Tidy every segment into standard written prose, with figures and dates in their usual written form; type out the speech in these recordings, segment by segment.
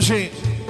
بشین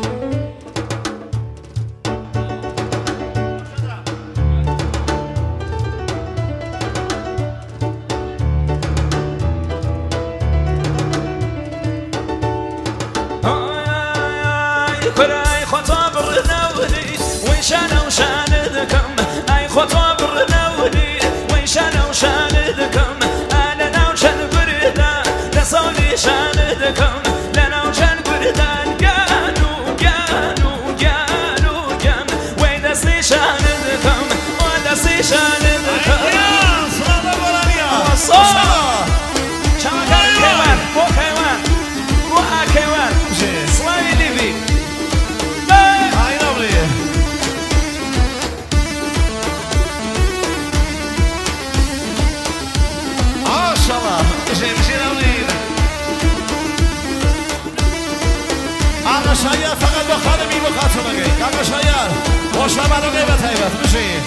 شاید فقط با خانمی با خاطر بگید کاکا شاید خوش آمد و غیبت حیبت بشین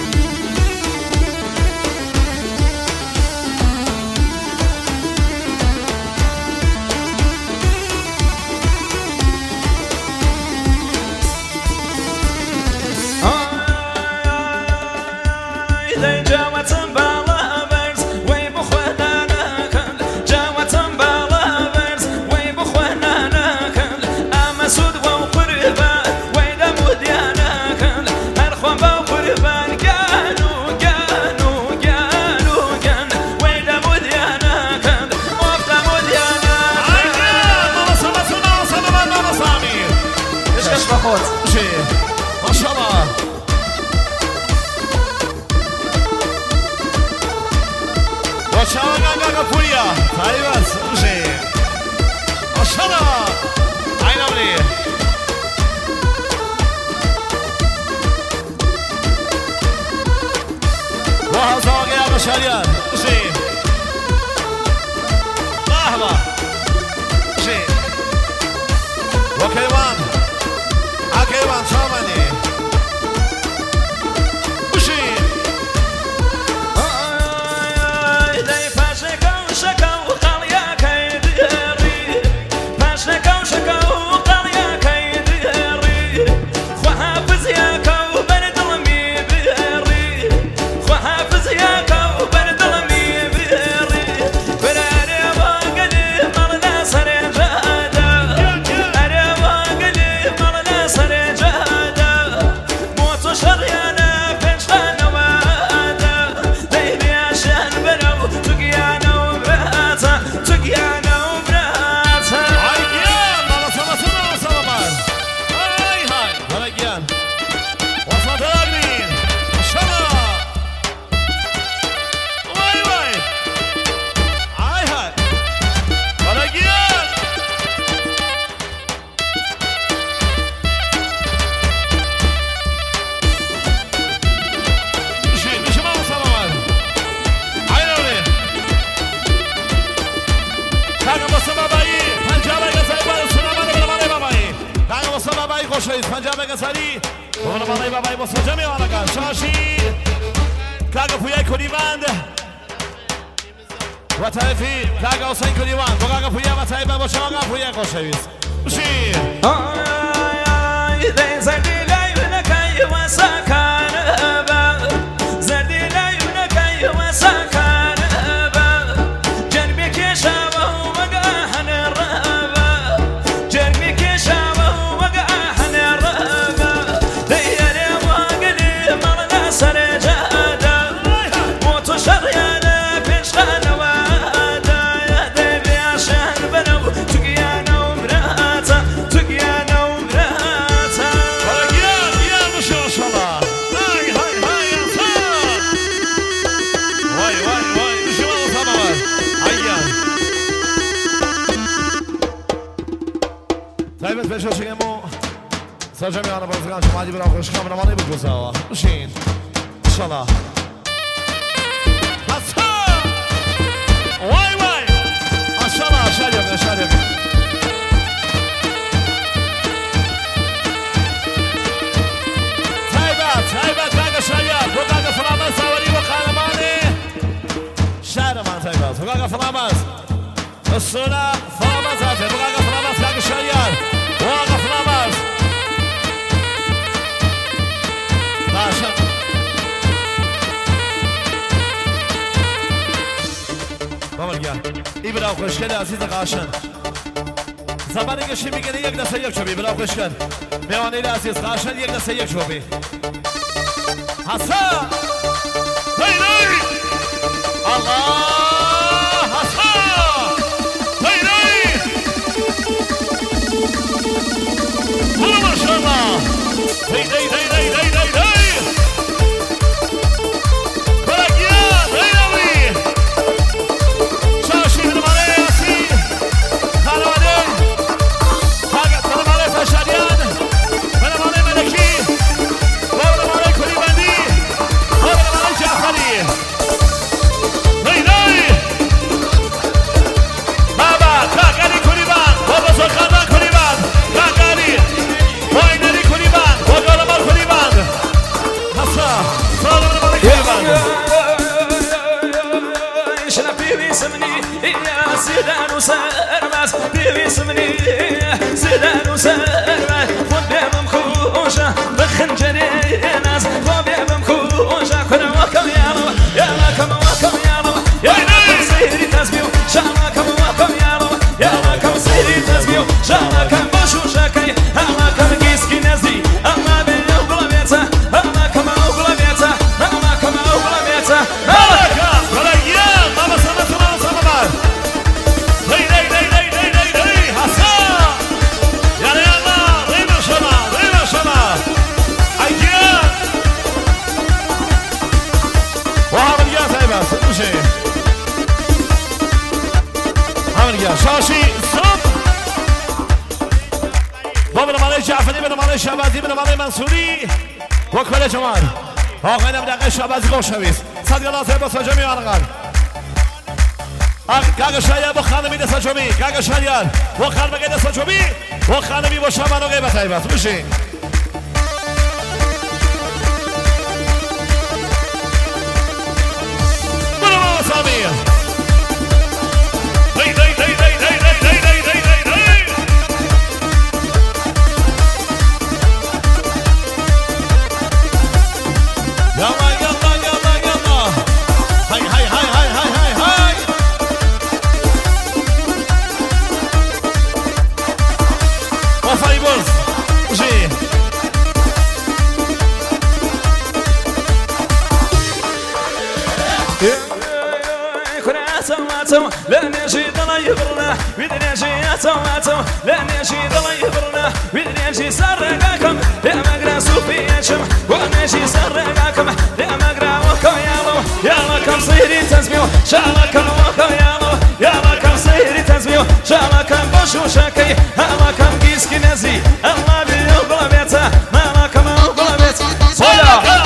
شاید بشین لحظه بشین و کیوان کیوان شامنی بشین دی پاشکو شکو قلیا کیدری پاشکو شکو قلیا کیدری خو حافظ یاکو بردل میبری خو حافظ یاکو پنجاب گسری اون بالای بابای بسوجه میوانگان شاشی کاغا پویای کلیوند و طرفی کاغا حسین کلیوند تو کاغا پویا و طرف با شما کاغا پویا خوشویز بشی زردی لایونکای و سکان با زردی لایونکای و سکان با جنبی کشاو مگاهن رابا جنبی کشاو سرجمی آنها بازگان شما علی برای خوش کامرمانی بگوزه ها بشین انشالله بسا وای وای انشالله شریعه شریعه تایبت کاغا شریعه تو کاغا فلامز سواری و خانمانی شهر من تایبت تو کاغا فلامز السنة فلامز هاته تو کاغا فلامز کاغا شریعه ای برای خوشگل عزیز قاشن زبانی کشی میگه یک دسته یک چوبی برای خوشگل میوانی عزیز قاشن یک دسته یک چوبی حسن بیلی الله حسن بیلی برو ماشالله دی دی دی دی دی دی دی زيدان وسرماس بيسمني زيدان وسرماس فوبيا مخوشة بخنجري ناس فوبيا مخوشة كنا وكم يالو يلا كم وكم يالو يلا كم سيري تسبيو شالا كم وكم يالو يلا كم سيري تسبيو شالا كم بشوشة كي هلا كم كيسكي نزي الله بينا وغلبيته هلا كم وغلبيته هلا كم وغلبيته هلا كم وليا ما بسمت ما بسمت شاشي صب بابا مالي جعفري بن مالي شبازي بن مالي منصوري وكل جمال آقای نمیدقه شبازی خوشویز صد یلا زیبا سجمی آنگار گاگ شاید با خانمی دست جمی گاگ شاید با خانمی دست جمی با خانمی با شبانو گی بتایی بس بشین برو بابا سامی لن يجد الله يبرنا بدنا يجي أتواتو لن يجد الله يبرنا بدنا يجي سرقاكم يا مقرا سوفياتشم وانا يجي سرقاكم يا مقرا وكو يالو يلا كم صيري تزميو شالكم وكو يالو يلا كم صيري تزميو شالكم بوشو شاكي هلا كم كيسكي نزي الله بيوغلا بيتا ما لكم اوغلا بيتا صلاة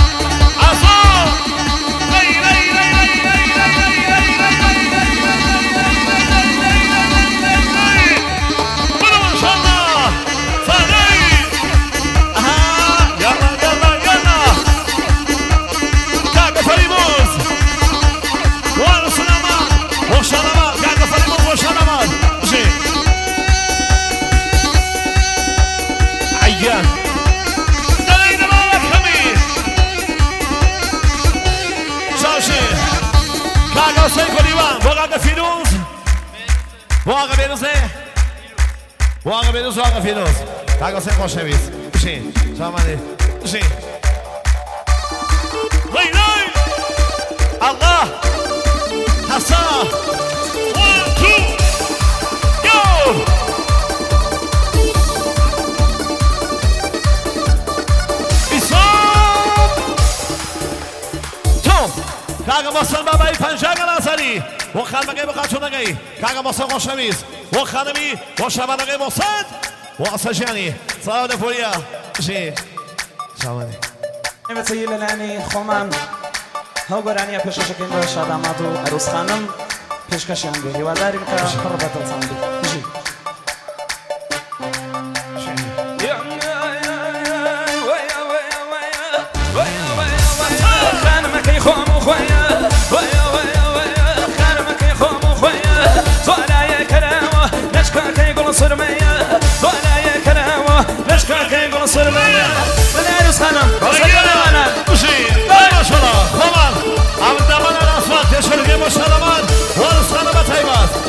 واقع بینوز واقع فیروز کاغا سن خوشویز بشین شامانی بشین لیلی الله حسا 1 2 go ایسان توم کاغا مصن بابایی پنجاگ نازاری و خانمگی بخاطونگی کاغا مصن خوشویز و خانمی و شبانگی مصد و اسجانی صاحب فوریا شی شامانی نمی‌تونی لعنی خواهم هاگرانی پیشکش کنیم شادامات و عروس خانم پیشکشیان بیاری و داریم که پربات ساندی جی خانم کی خواهم خویا صرمية وأنا كلامه نشكا كي يقول صرمية من عروس خانم وصلنا أنا وشي ما شاء الله خمان عبد الرحمن الأصوات يشرق مشهدمان وعروس خانم تايبات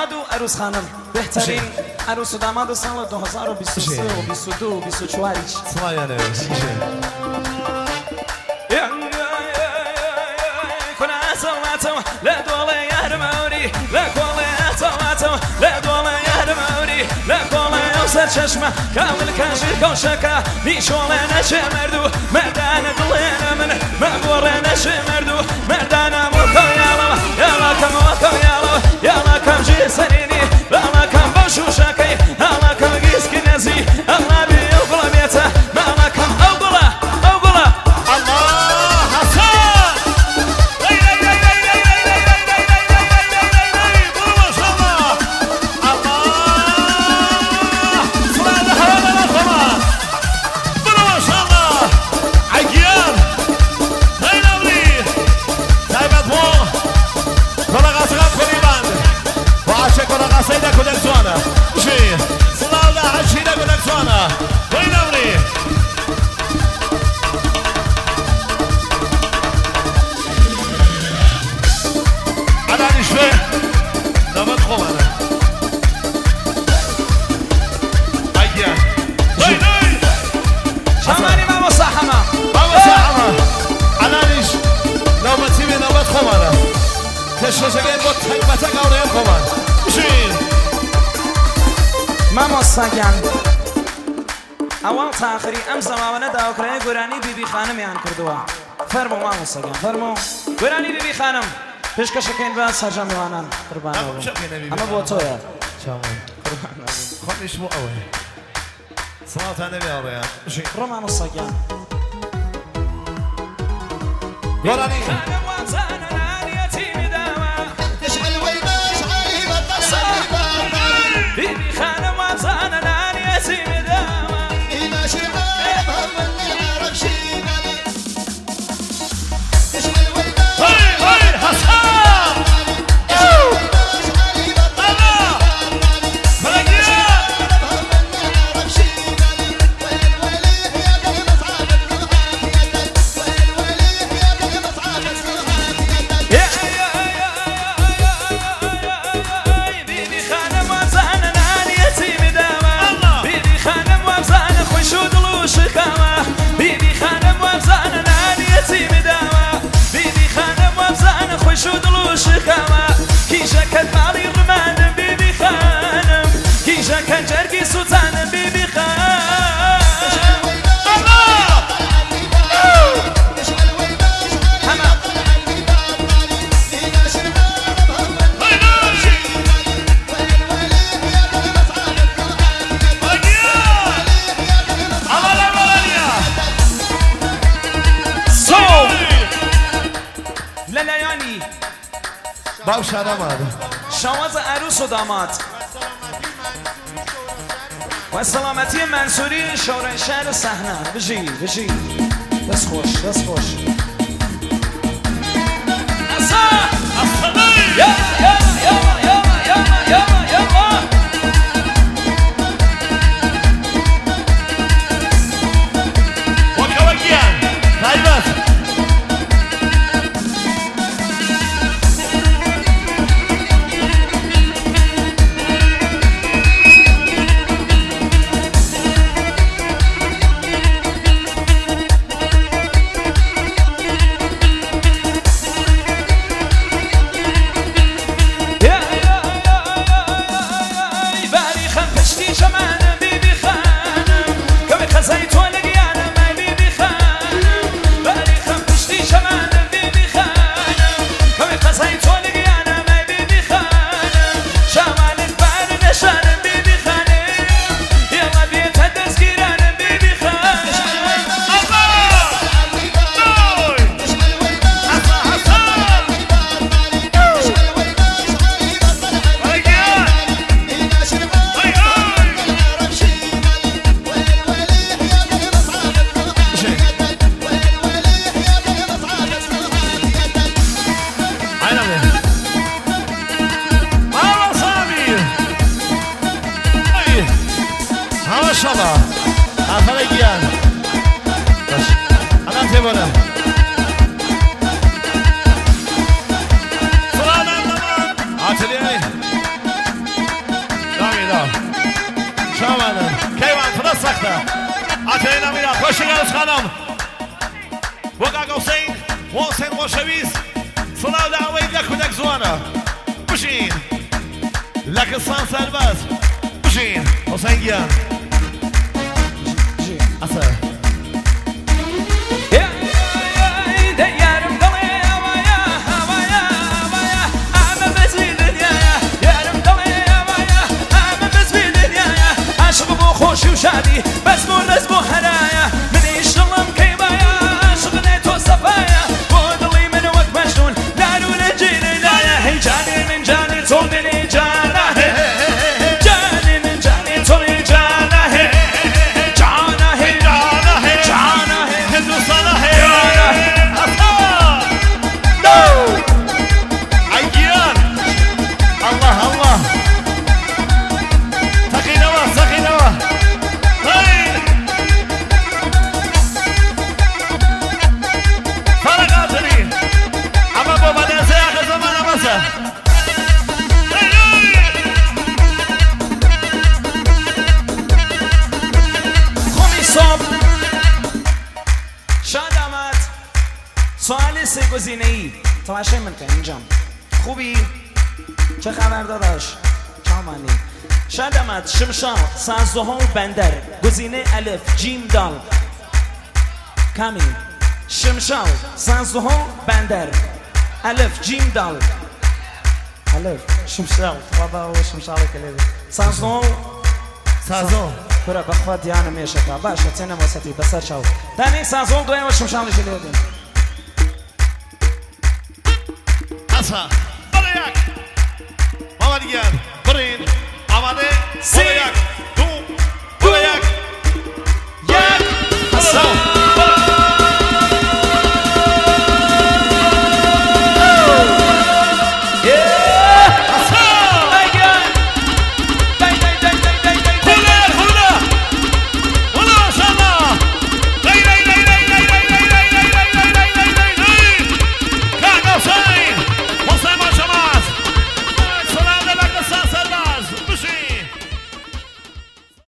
داماد و عروس خانم بهترین عروس و داماد سال 2023 و 22 و 24 سلایانه لا دولة يا رموري لا كولا يا تواتو لا دولة يا رموري لا كولا يا وسط ششمة كامل كاشير كوشكا نيشولا نشي مردو مردانا ضلينا من مقورنا شي مردو مردانا موكو يالا يالا كم موكو يالا يالا كم جي سنيني يالا كم بوشو شاكي يالا كم قيس كنزي الله بيوغلا بيتا مالا كم أوغلا أوغلا الله حسن سيدة كودك زوانا شي صلاة عشيدة كودك زوانا وين أمري أنا نشوي نمت خوانا أيا وين شماني ما مصاحمة ما مصاحمة أنا نش نمت سيبي نمت خوانا تشوشكين بود تكبتك أوريان خوانا ماما ساگان اول تا آخری ام زمانه داوکرای گورانی بیبی خانم یان کردوا فرمو ماما ساگان فرمو گورانی بیبی خانم پیشکش کن با سرجان میوانان قربان اما با تو یا خودش مو اوه صلاة النبي عليه رو ماما ساگان گورانی بيبي خانم وابزانا ناني يتيم داما إلا شعاب هم اللي عرف شيغالي تشغل ويداش هاي حسام شو دلوش خما كيشا كان مالي رمان بيبي خانم كيشا كان جرقي سلطان بيبي خانم باوش آدماد شواز عروس و داماد و سلامتی منصوری شورای شهر صحنه بجی بجی دست خوش دست خوش اصلا یالا یالا یالا یالا یالا یالا وكوكيان طيبات شما اول گیان الان تیمونه سلام عاتلی وقتا عطینا میرا خوشی گرس خانم وقا حسین حسین خوشویز صلاة دعوی دک و دک زوانه بشین لکستان سرباز بشین حسین گیان اصلا خوشی و شادی بس مرز بو هرایا من ایشالله کیبایا شغله تو صفایا بودلی من وقت مجنون نارون جیره لایا هی جانی من جانی تو دلی جانا جانی من جانی تو دلی جانا جانا جانا جانا هندوستانا عیان الله الله سخینوا سوال سه گزینه‌ای تماشای من کن اینجام خوبی؟ چه خبر داداش؟ چامانی شادمت شمشاد سازوها بندر گزینه الف جیم دال کامین شمشاد سازوها بندر الف جیم دال الف شمشاد بابا و شمشاد کلیدی سازوها برا بخواد دیانه میشه تا باشه تنم وسطی بسر شاو تانی سازوها دویم و شمشاد کلیدی اصلا بله یک ماما دیگر برین آماده